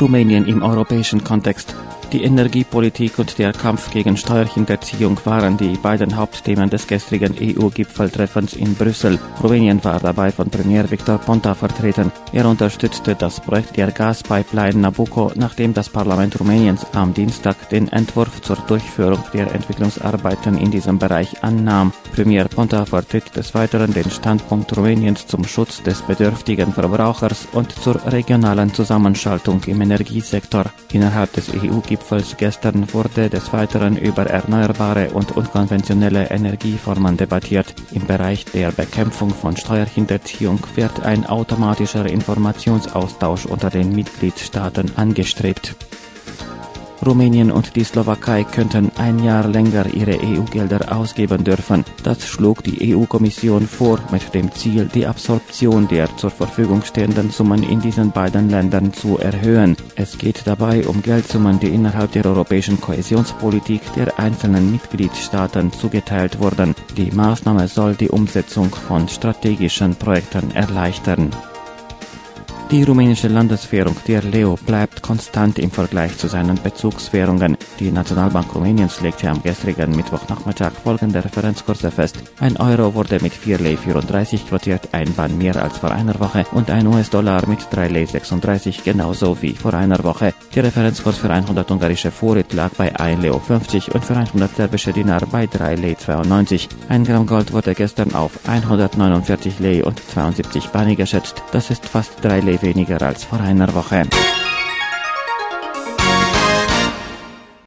Rumänien im europäischen Kontext. Die Energiepolitik und der Kampf gegen Steuerhinterziehung waren die beiden Hauptthemen des gestrigen EU-Gipfeltreffens in Brüssel. Rumänien war dabei von Premier Victor Ponta vertreten. Er unterstützte das Projekt der Gaspipeline Nabucco, nachdem das Parlament Rumäniens am Dienstag den Entwurf zur Durchführung der Entwicklungsarbeiten in diesem Bereich annahm. Premier Ponta vertritt des Weiteren den Standpunkt Rumäniens zum Schutz des bedürftigen Verbrauchers und zur regionalen Zusammenschaltung im Energiesektor. Innerhalb des EU-Gipfels gestern wurde des Weiteren über erneuerbare und unkonventionelle Energieformen debattiert. Im Bereich der Bekämpfung von Steuerhinterziehung wird ein automatischer Informationsaustausch unter den Mitgliedstaaten angestrebt. Rumänien und die Slowakei könnten ein Jahr länger ihre EU-Gelder ausgeben dürfen. Das schlug die EU-Kommission vor, mit dem Ziel, die Absorption der zur Verfügung stehenden Summen in diesen beiden Ländern zu erhöhen. Es geht dabei um Geldsummen, die innerhalb der europäischen Kohäsionspolitik der einzelnen Mitgliedstaaten zugeteilt wurden. Die Maßnahme soll die Umsetzung von strategischen Projekten erleichtern. Die rumänische Landeswährung, der Leu, bleibt konstant im Vergleich zu seinen Bezugswährungen. Die Nationalbank Rumäniens legte am gestrigen Mittwochnachmittag folgende Referenzkurse fest. Ein Euro wurde mit 4,34 Lei quotiert, ein Bahn mehr als vor einer Woche und ein US-Dollar mit 3,36 Lei genauso wie vor einer Woche. Der Referenzkurs für 100 ungarische Forint lag bei 1,50 Lei und für 100 serbische Dinar bei 3,92 Lei. Ein Gramm Gold wurde gestern auf 149 Lei und 72 Bani geschätzt. Das ist fast 3 Lei weniger als vor einer Woche.